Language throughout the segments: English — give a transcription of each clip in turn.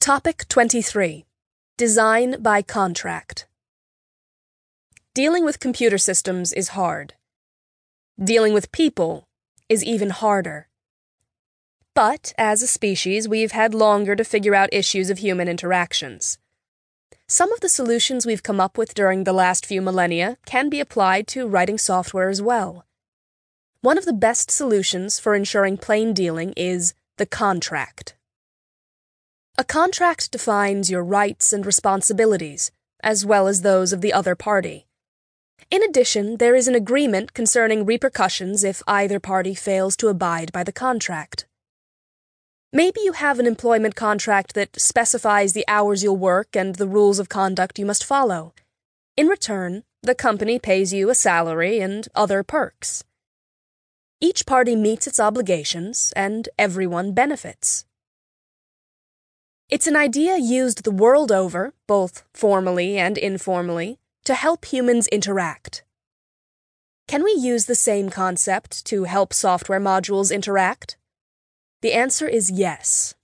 Topic 23. Design by Contract. Dealing with computer systems is hard. Dealing with people is even harder. But, as a species, we've had longer to figure out issues of human interactions. Some of the solutions we've come up with during the last few millennia can be applied to writing software as well. One of the best solutions for ensuring plain dealing is the contract. A contract defines your rights and responsibilities, as well as those of the other party. In addition, there is an agreement concerning repercussions if either party fails to abide by the contract. Maybe you have an employment contract that specifies the hours you'll work and the rules of conduct you must follow. In return, the company pays you a salary and other perks. Each party meets its obligations, and everyone benefits. It's an idea used the world over, both formally and informally, to help humans interact. Can we use the same concept to help software modules interact? The answer is yes.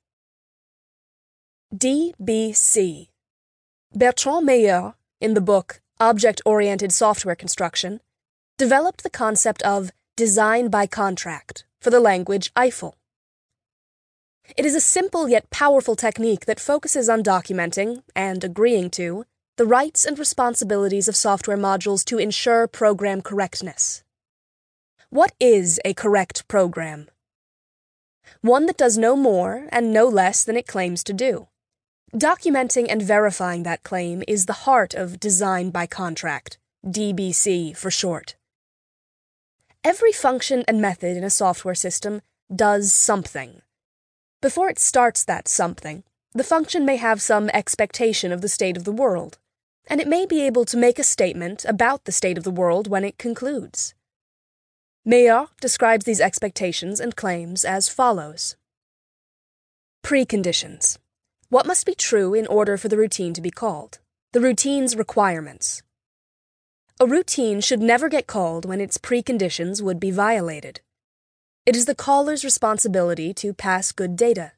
DBC. Bertrand Meilleur, in the book Object-Oriented Software Construction, developed the concept of design by contract for the language Eiffel. It is a simple yet powerful technique that focuses on documenting, and agreeing to, the rights and responsibilities of software modules to ensure program correctness. What is a correct program? One that does no more and no less than it claims to do. Documenting and verifying that claim is the heart of design by contract, DBC for short. Every function and method in a software system does something. Before it starts that something, the function may have some expectation of the state of the world, and it may be able to make a statement about the state of the world when it concludes. Meilleur describes these expectations and claims as follows. Preconditions. What must be true in order for the routine to be called? The routine's requirements. A routine should never get called when its preconditions would be violated. It is the caller's responsibility to pass good data.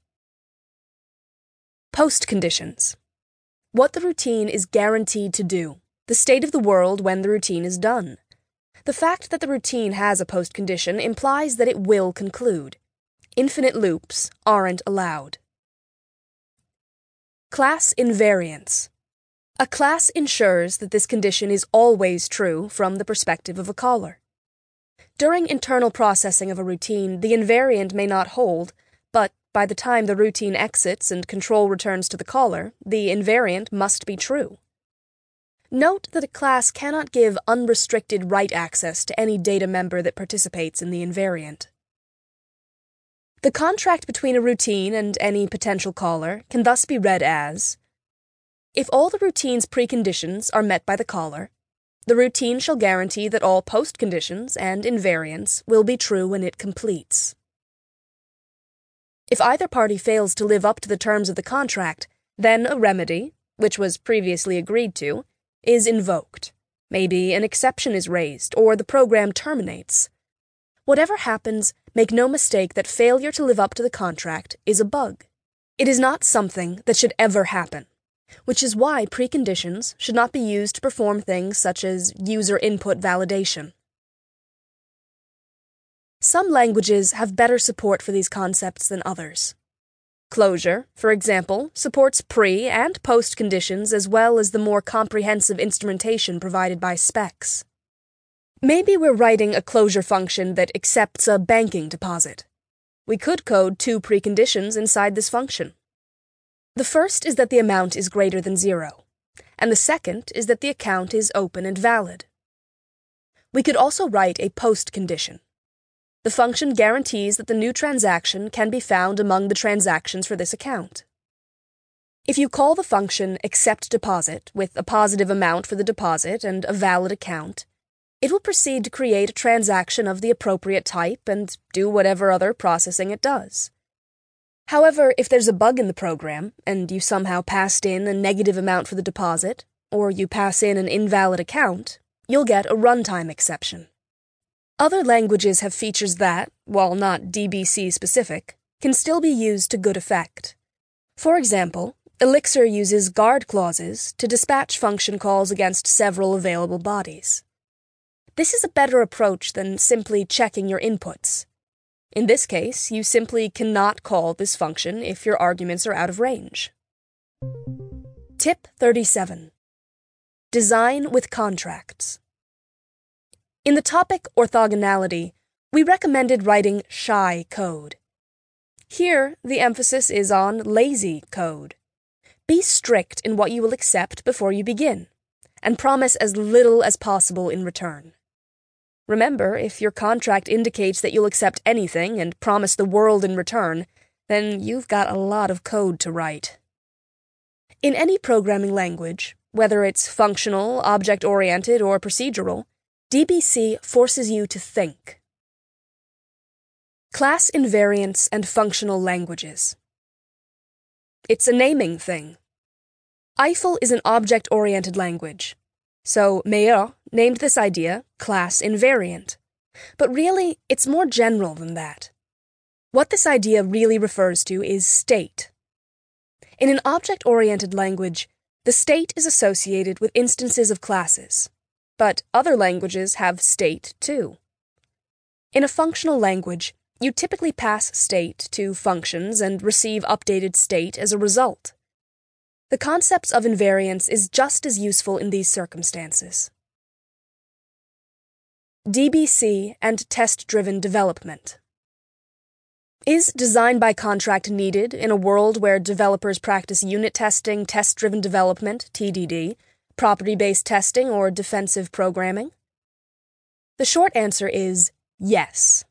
Postconditions. What the routine is guaranteed to do, the state of the world when the routine is done. The fact that the routine has a postcondition implies that it will conclude. Infinite loops aren't allowed. Class invariance. A class ensures that this condition is always true from the perspective of a caller. During internal processing of a routine, the invariant may not hold, but by the time the routine exits and control returns to the caller, the invariant must be true. Note that a class cannot give unrestricted write access to any data member that participates in the invariant. The contract between a routine and any potential caller can thus be read as: if all the routine's preconditions are met by the caller, the routine shall guarantee that all postconditions and invariants will be true when it completes. If either party fails to live up to the terms of the contract, then a remedy, which was previously agreed to, is invoked. Maybe an exception is raised, or the program terminates. Whatever happens, make no mistake that failure to live up to the contract is a bug. It is not something that should ever happen, which is why preconditions should not be used to perform things such as user input validation. Some languages have better support for these concepts than others. Clojure, for example, supports pre- and post-conditions as well as the more comprehensive instrumentation provided by specs. Maybe we're writing a Clojure function that accepts a banking deposit. We could code two preconditions inside this function. The first is that the amount is greater than 0, and the second is that the account is open and valid. We could also write a postcondition. The function guarantees that the new transaction can be found among the transactions for this account. If you call the function acceptDeposit with a positive amount for the deposit and a valid account, it will proceed to create a transaction of the appropriate type and do whatever other processing it does. However, if there's a bug in the program, and you somehow passed in a negative amount for the deposit, or you pass in an invalid account, you'll get a runtime exception. Other languages have features that, while not DBC specific, can still be used to good effect. For example, Elixir uses guard clauses to dispatch function calls against several available bodies. This is a better approach than simply checking your inputs. In this case, you simply cannot call this function if your arguments are out of range. Tip 37. Design with contracts. In the topic orthogonality, we recommended writing shy code. Here, the emphasis is on lazy code. Be strict in what you will accept before you begin, and promise as little as possible in return. Remember, if your contract indicates that you'll accept anything and promise the world in return, then you've got a lot of code to write. In any programming language, whether it's functional, object-oriented, or procedural, DBC forces you to think. Class invariants and functional languages. It's a naming thing. Eiffel is an object-oriented language, so Meilleur named this idea class invariant. But really, it's more general than that. What this idea really refers to is state. In an object-oriented language, the state is associated with instances of classes, but other languages have state too. In a functional language, you typically pass state to functions and receive updated state as a result. The concept of invariance is just as useful in these circumstances. DBC and test-driven development. Is design by contract needed in a world where developers practice unit testing, test-driven development, TDD, property-based testing, or defensive programming? The short answer is yes.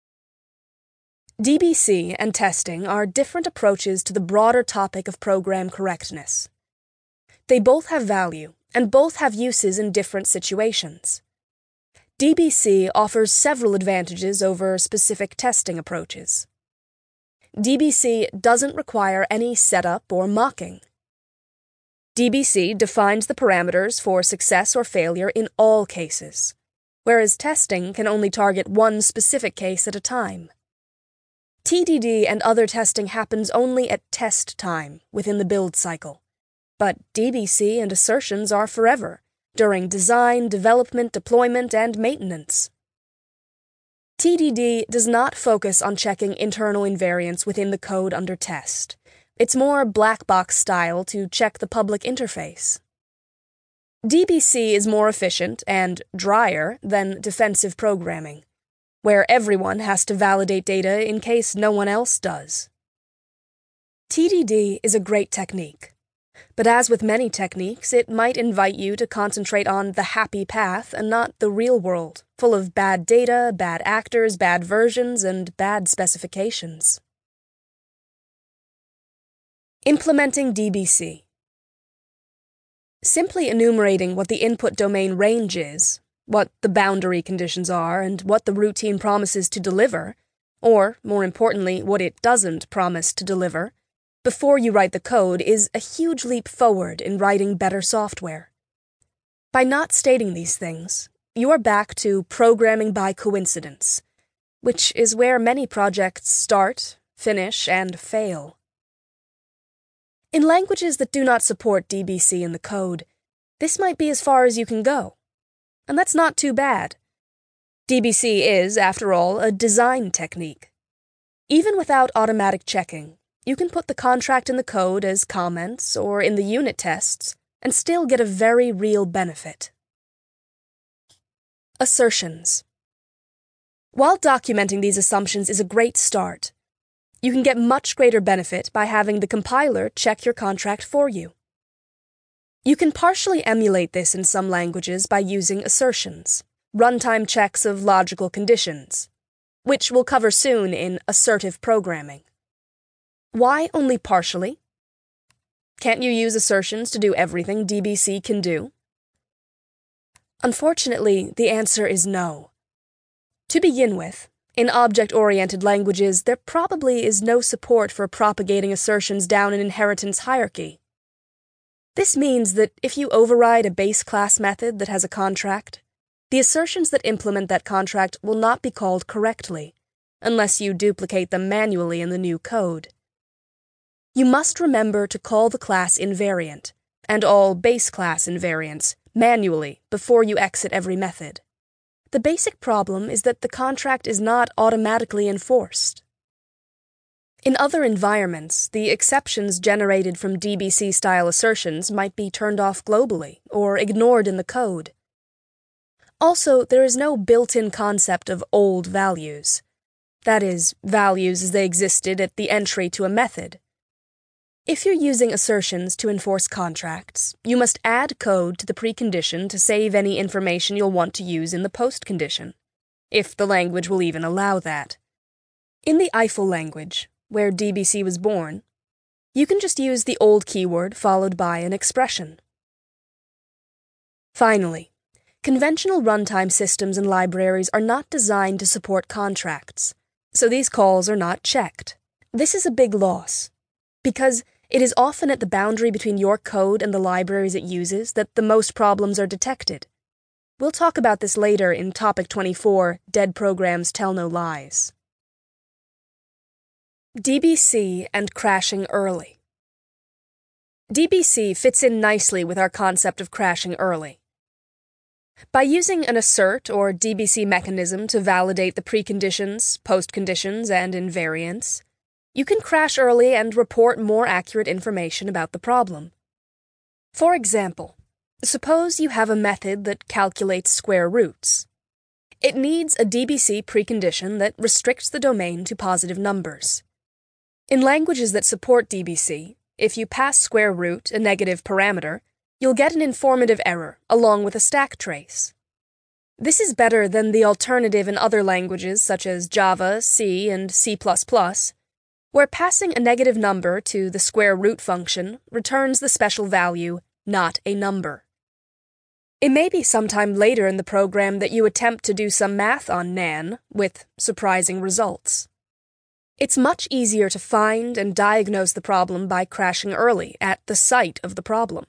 DBC and testing are different approaches to the broader topic of program correctness. They both have value, and both have uses in different situations. DBC offers several advantages over specific testing approaches. DBC doesn't require any setup or mocking. DBC defines the parameters for success or failure in all cases, whereas testing can only target one specific case at a time. TDD and other testing happens only at test time within the build cycle, but DBC and assertions are forever, during design, development, deployment, and maintenance. TDD does not focus on checking internal invariants within the code under test. It's more black box style to check the public interface. DBC is more efficient and drier than defensive programming, where everyone has to validate data in case no one else does. TDD is a great technique. But as with many techniques, it might invite you to concentrate on the happy path and not the real world, full of bad data, bad actors, bad versions, and bad specifications. Implementing DBC. Simply enumerating what the input domain range is, what the boundary conditions are, and what the routine promises to deliver, or, more importantly, what it doesn't promise to deliver, before you write the code is a huge leap forward in writing better software. By not stating these things, you are back to programming by coincidence, which is where many projects start, finish, and fail. In languages that do not support DBC in the code, this might be as far as you can go. And that's not too bad. DBC is, after all, a design technique. Even without automatic checking, you can put the contract in the code as comments or in the unit tests and still get a very real benefit. Assertions. While documenting these assumptions is a great start, you can get much greater benefit by having the compiler check your contract for you. You can partially emulate this in some languages by using assertions, runtime checks of logical conditions, which we'll cover soon in assertive programming. Why only partially? Can't you use assertions to do everything DBC can do? Unfortunately, the answer is no. To begin with, in object-oriented languages, there probably is no support for propagating assertions down an inheritance hierarchy. This means that if you override a base class method that has a contract, the assertions that implement that contract will not be called correctly, unless you duplicate them manually in the new code. You must remember to call the class invariant, and all base class invariants, manually before you exit every method. The basic problem is that the contract is not automatically enforced. In other environments, the exceptions generated from DBC-style assertions might be turned off globally or ignored in the code. Also, there is no built-in concept of old values. That is, values as they existed at the entry to a method. If you're using assertions to enforce contracts, you must add code to the precondition to save any information you'll want to use in the postcondition, if the language will even allow that. In the Eiffel language, where DBC was born, you can just use the old keyword followed by an expression. Finally, conventional runtime systems and libraries are not designed to support contracts, so these calls are not checked. This is a big loss, because it is often at the boundary between your code and the libraries it uses that the most problems are detected. We'll talk about this later in Topic 24, Dead Programs Tell No Lies. DBC and crashing early. DBC fits in nicely with our concept of crashing early. By using an assert or DBC mechanism to validate the preconditions, postconditions, and invariants, you can crash early and report more accurate information about the problem. For example, suppose you have a method that calculates square roots. It needs a DBC precondition that restricts the domain to positive numbers. In languages that support DBC, if you pass square root, a negative parameter, you'll get an informative error along with a stack trace. This is better than the alternative in other languages such as Java, C, and C++, where passing a negative number to the square root function returns the special value, not a number. It may be sometime later in the program that you attempt to do some math on nan, with surprising results. It's much easier to find and diagnose the problem by crashing early, at the site of the problem.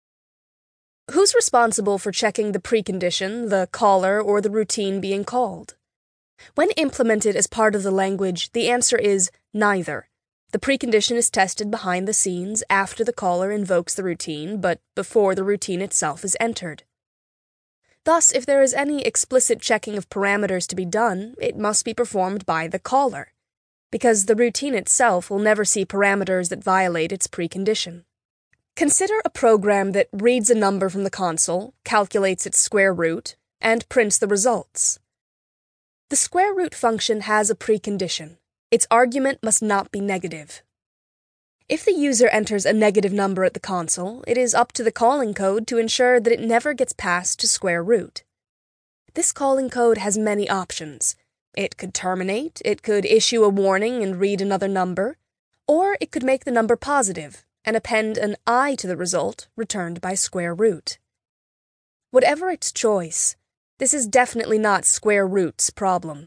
Who's responsible for checking the precondition, the caller, or the routine being called? When implemented as part of the language, the answer is neither. The precondition is tested behind the scenes after the caller invokes the routine, but before the routine itself is entered. Thus, if there is any explicit checking of parameters to be done, it must be performed by the caller, because the routine itself will never see parameters that violate its precondition. Consider a program that reads a number from the console, calculates its square root, and prints the results. The square root function has a precondition. Its argument must not be negative. If the user enters a negative number at the console, it is up to the calling code to ensure that it never gets passed to square root. This calling code has many options. It could terminate, it could issue a warning and read another number, or it could make the number positive and append an I to the result returned by square root. Whatever its choice, this is definitely not square root's problem.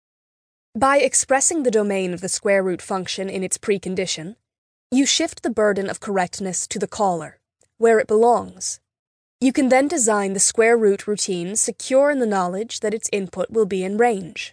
By expressing the domain of the square root function in its precondition, you shift the burden of correctness to the caller, where it belongs. You can then design the square root routine secure in the knowledge that its input will be in range.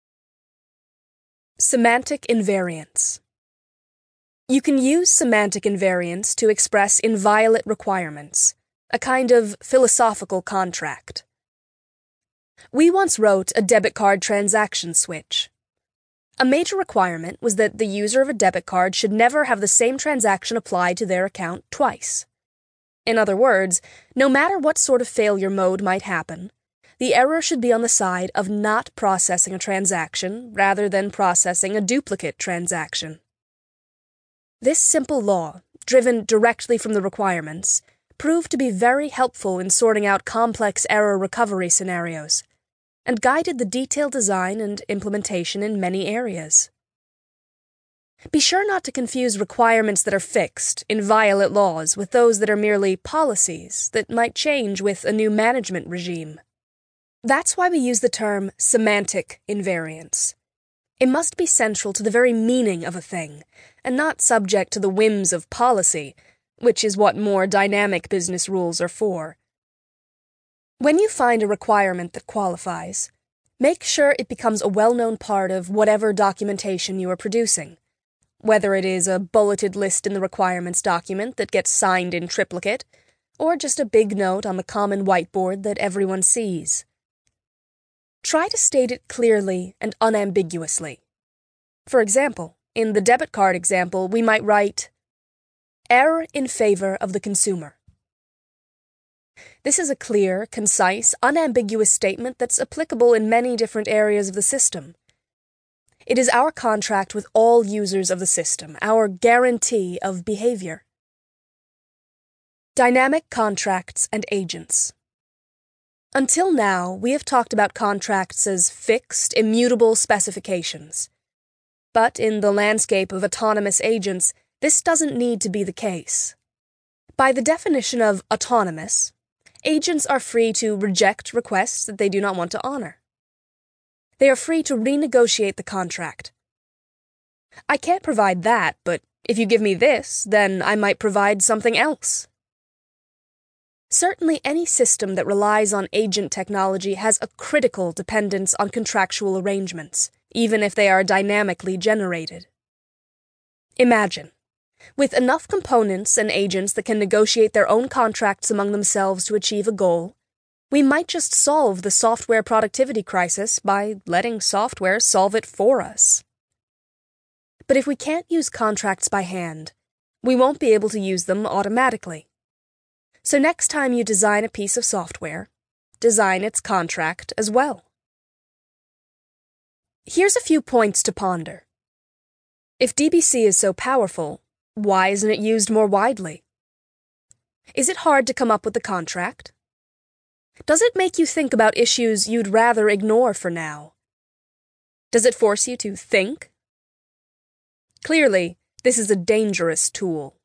Semantic invariance. You can use semantic invariance to express inviolate requirements, a kind of philosophical contract. We once wrote a debit card transaction switch. A major requirement was that the user of a debit card should never have the same transaction applied to their account twice. In other words, no matter what sort of failure mode might happen, the error should be on the side of not processing a transaction rather than processing a duplicate transaction. This simple law, driven directly from the requirements, proved to be very helpful in sorting out complex error recovery scenarios, and guided the detailed design and implementation in many areas. Be sure not to confuse requirements that are fixed, inviolate laws, with those that are merely policies that might change with a new management regime. That's why we use the term semantic invariance. It must be central to the very meaning of a thing, and not subject to the whims of policy, which is what more dynamic business rules are for. When you find a requirement that qualifies, make sure it becomes a well-known part of whatever documentation you are producing, whether it is a bulleted list in the requirements document that gets signed in triplicate, or just a big note on the common whiteboard that everyone sees. Try to state it clearly and unambiguously. For example, in the debit card example, we might write, "Error in favor of the consumer." This is a clear, concise, unambiguous statement that's applicable in many different areas of the system. It is our contract with all users of the system, our guarantee of behavior. Dynamic contracts and agents. Until now, we have talked about contracts as fixed, immutable specifications. But in the landscape of autonomous agents, this doesn't need to be the case. By the definition of autonomous, agents are free to reject requests that they do not want to honor. They are free to renegotiate the contract. I can't provide that, but if you give me this, then I might provide something else. Certainly any system that relies on agent technology has a critical dependence on contractual arrangements, even if they are dynamically generated. Imagine, with enough components and agents that can negotiate their own contracts among themselves to achieve a goal, we might just solve the software productivity crisis by letting software solve it for us. But if we can't use contracts by hand, we won't be able to use them automatically. So next time you design a piece of software, design its contract as well. Here's a few points to ponder. If DBC is so powerful, why isn't it used more widely? Is it hard to come up with a contract? Does it make you think about issues you'd rather ignore for now? Does it force you to think? Clearly, this is a dangerous tool.